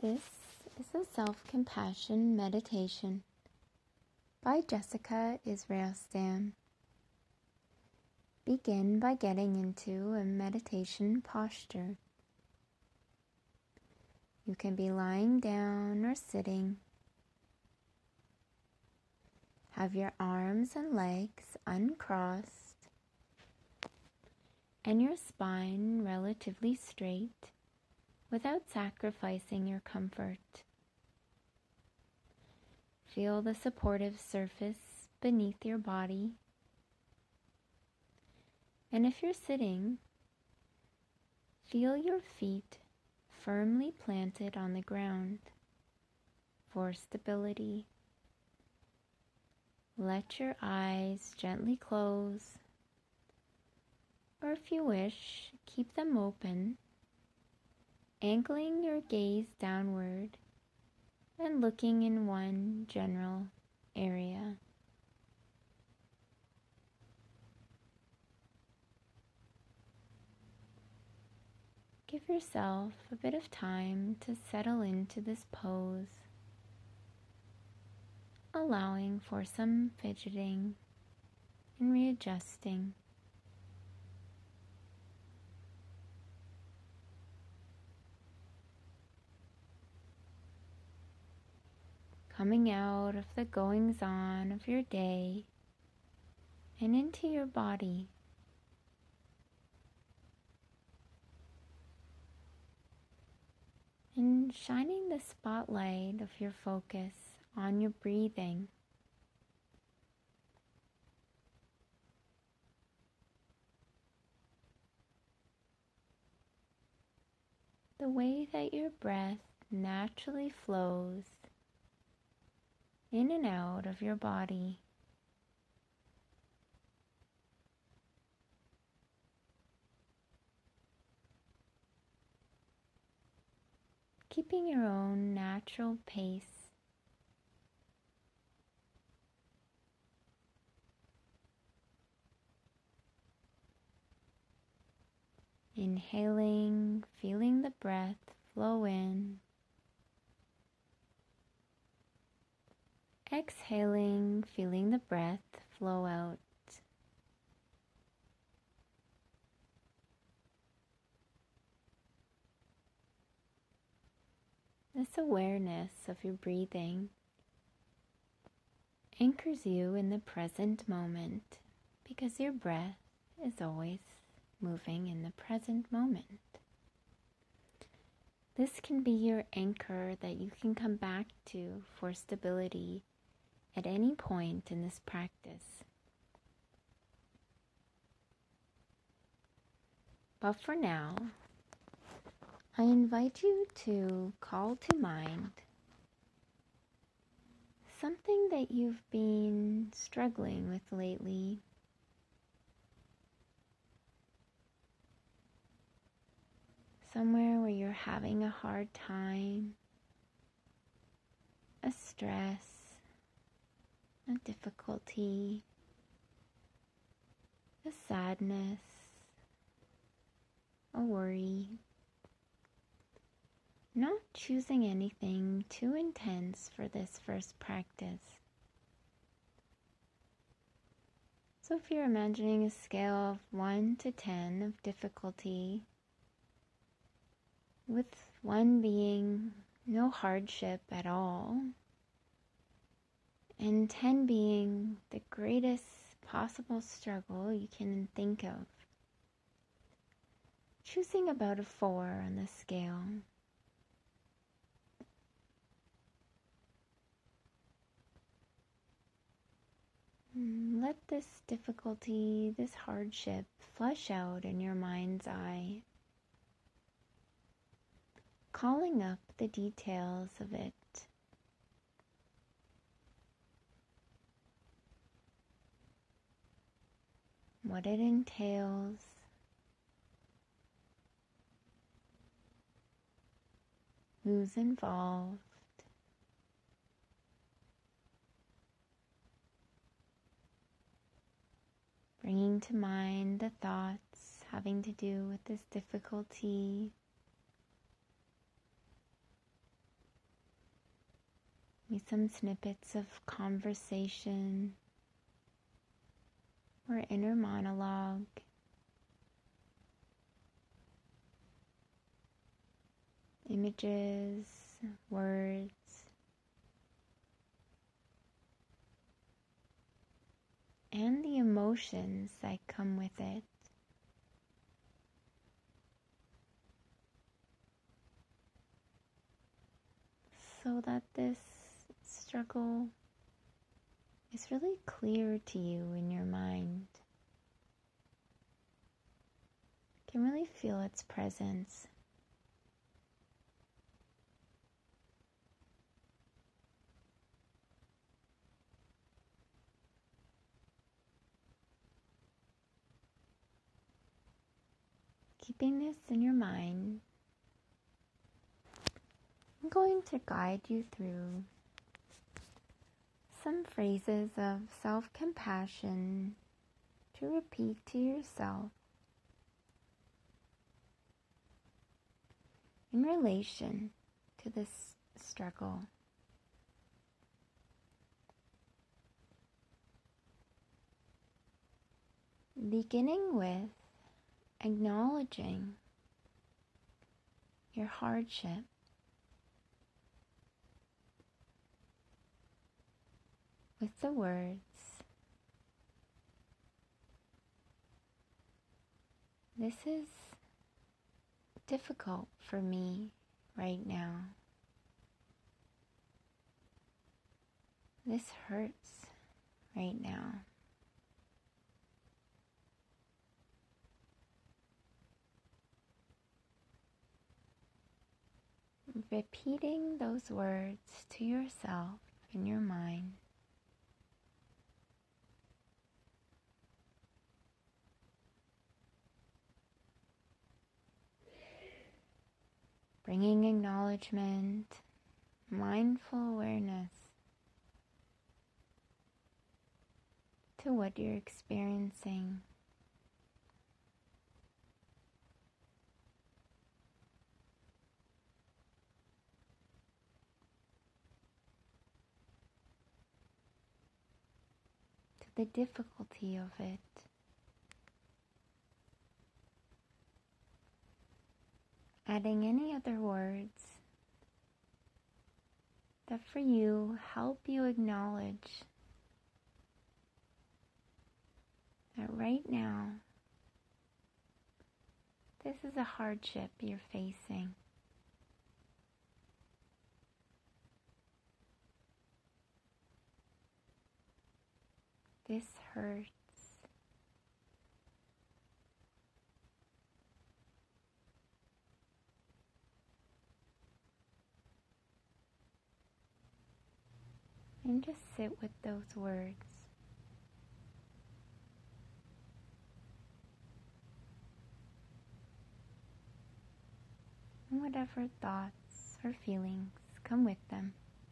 This is a self-compassion meditation by Jessica Israel Stam. Begin by getting into a meditation posture. You can be lying down or sitting. Have your arms and legs uncrossed and your spine relatively straight without sacrificing your comfort. Feel the supportive surface beneath your body. And if you're sitting, feel your feet firmly planted on the ground for stability. Let your eyes gently close, or if you wish, keep them open, angling your gaze downward and looking in one general area. Give yourself a bit of time to settle into this pose, allowing for some fidgeting and readjusting. Coming out of the goings-on of your day and into your body. And shining the spotlight of your focus on your breathing. The way that your breath naturally flows in and out of your body. Keeping your own natural pace. Inhaling, feeling the breath flow in. Exhaling, feeling the breath flow out. This awareness of your breathing anchors you in the present moment because your breath is always moving in the present moment. This can be your anchor that you can come back to for stability at any point in this practice. But for now, I invite you to call to mind something that you've been struggling with lately. Somewhere where you're having a hard time, a stress, a difficulty, a sadness, a worry. Not choosing anything too intense for this first practice. So if you're imagining a scale of 1 to 10 of difficulty, with 1 being no hardship at all, and 10 being the greatest possible struggle you can think of, choosing about a 4 on the scale. Let this difficulty, this hardship, flesh out in your mind's eye, calling up the details of it. What it entails, who's involved, bringing to mind the thoughts having to do with this difficulty, maybe some snippets of conversation or inner monologue. Images, words, and the emotions that come with it. So that this struggle is really clear to you in your mind. You can really feel its presence. Keeping this in your mind, I'm going to guide you through some phrases of self-compassion to repeat to yourself in relation to this struggle. Beginning with acknowledging your hardship. With the words, "This is difficult for me right now. This hurts right now." Repeating those words to yourself in your mind. Bringing acknowledgement, mindful awareness to what you're experiencing. To the difficulty of it. Adding any other words that for you help you acknowledge that right now this is a hardship you're facing. This hurts. And just sit with those words. And whatever thoughts or feelings come with them.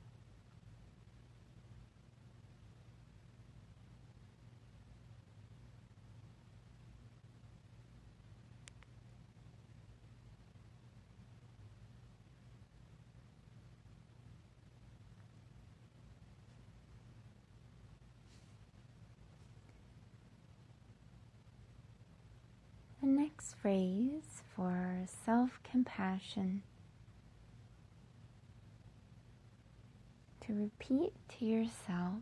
The next phrase for self-compassion to repeat to yourself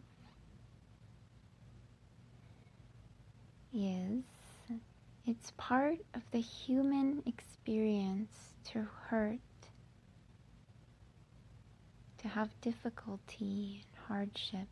is, "It's part of the human experience to hurt, to have difficulty and hardship.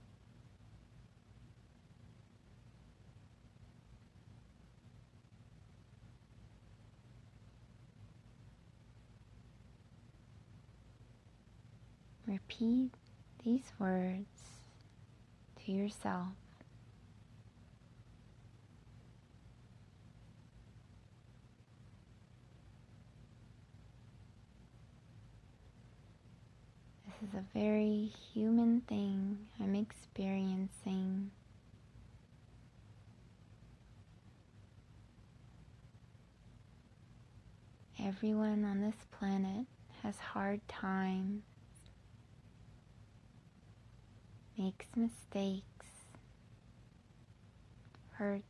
Repeat these words to yourself. This is a very human thing I'm experiencing. Everyone on this planet has hard times. makes mistakes, hurts,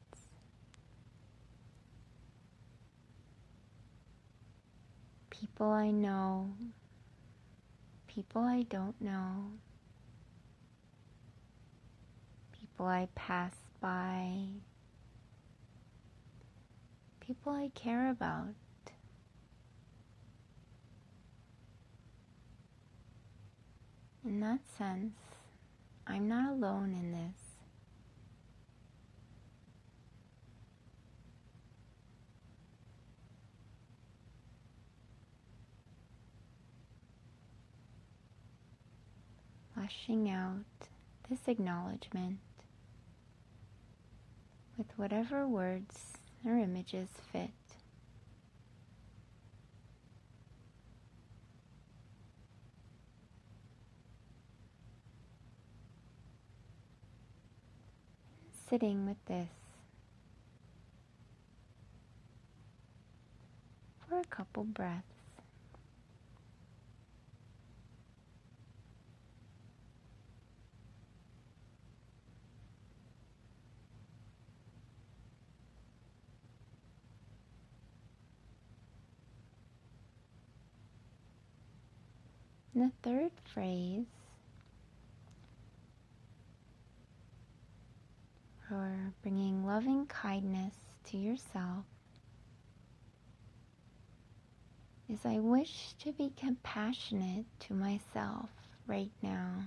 people I know, people I don't know, people I pass by, people I care about. In that sense, I'm not alone in this. Flushing out this acknowledgement with whatever words or images fit. Sitting with this for a couple breaths. And the third phrase for bringing loving kindness to yourself is I wish to be compassionate to myself right now.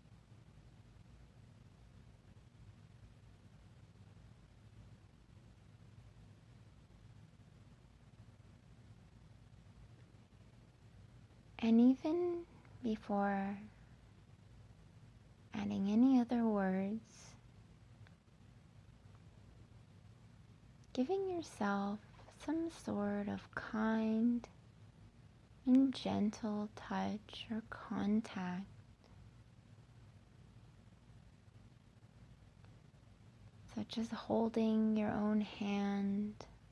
And even before adding any other words, giving yourself some sort of kind and gentle touch or contact, such as holding your own hand,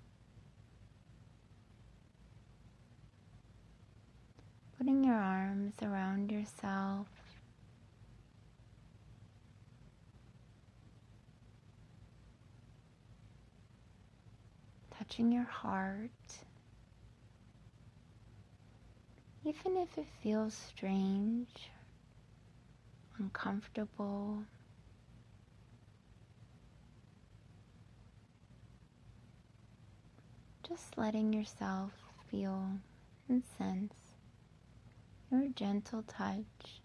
putting your arms around yourself, touching your heart, even if it feels strange, uncomfortable. Just letting yourself feel and sense your gentle touch,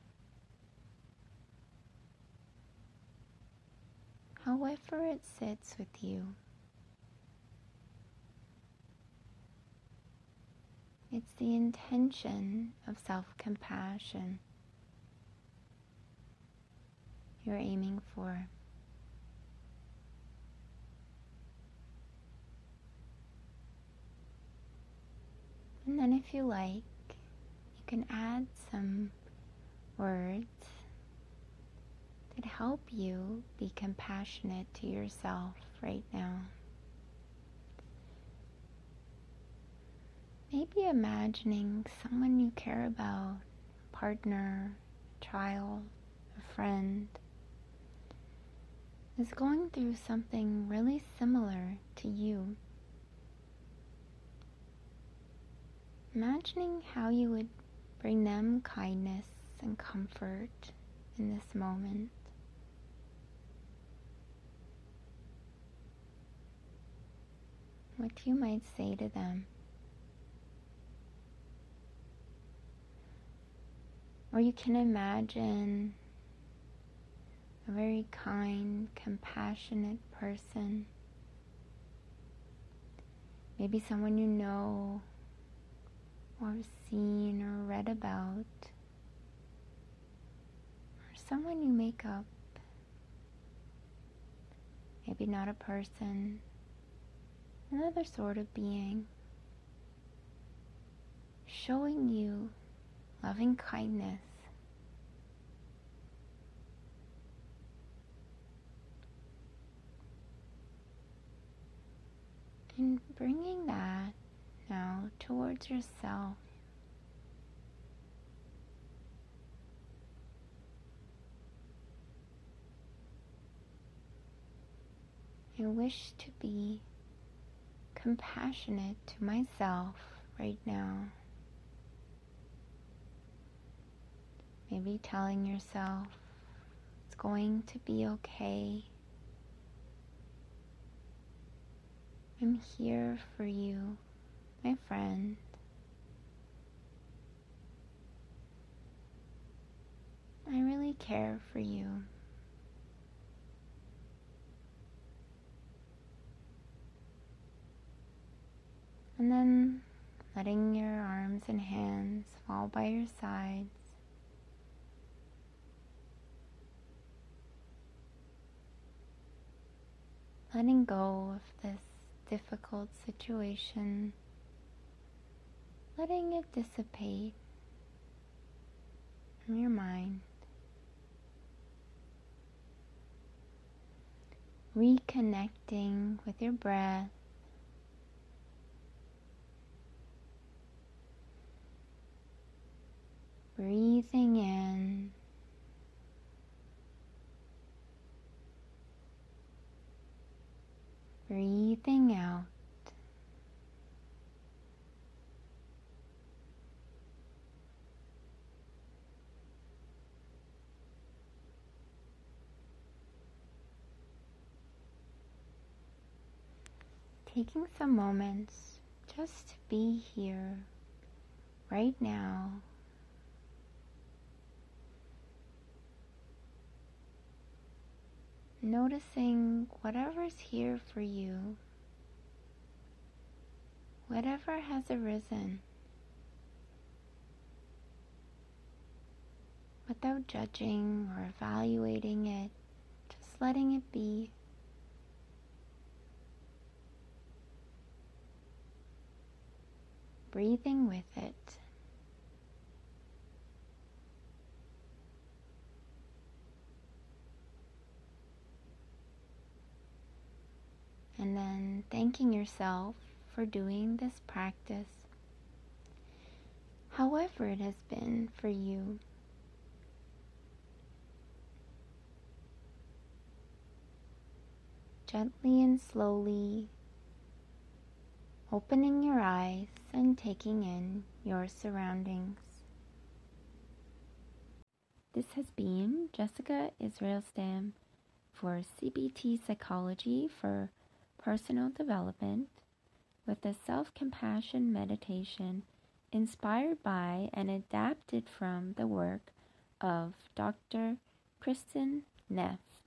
however it sits with you. It's the intention of self-compassion you're aiming for. And then if you like, you can add some words that help you be compassionate to yourself right now. Maybe imagining someone you care about, a partner, a child, a friend, is going through something really similar to you. Imagining how you would bring them kindness and comfort in this moment. What you might say to them. Or you can imagine a very kind, compassionate person. Maybe someone you know or seen or read about. Or someone you make up. Maybe not a person, another sort of being. Showing you loving kindness. And bringing that now towards yourself. I wish to be compassionate to myself right now. Maybe telling yourself it's going to be okay. I'm here for you, my friend. I really care for you. And then letting your arms and hands fall by your sides. Letting go of this difficult situation. Letting it dissipate from your mind. Reconnecting with your breath. Breathing in. Breathing out. Taking some moments just to be here, right now. Noticing whatever's here for you, whatever has arisen, without judging or evaluating it, just letting it be. Breathing with it. And then thanking yourself for doing this practice, however it has been for you. Gently and slowly opening your eyes and taking in your surroundings. This has been Jessica Israelstam for CBT Psychology for Personal Development with a self-compassion meditation inspired by and adapted from the work of Dr. Kristin Neff.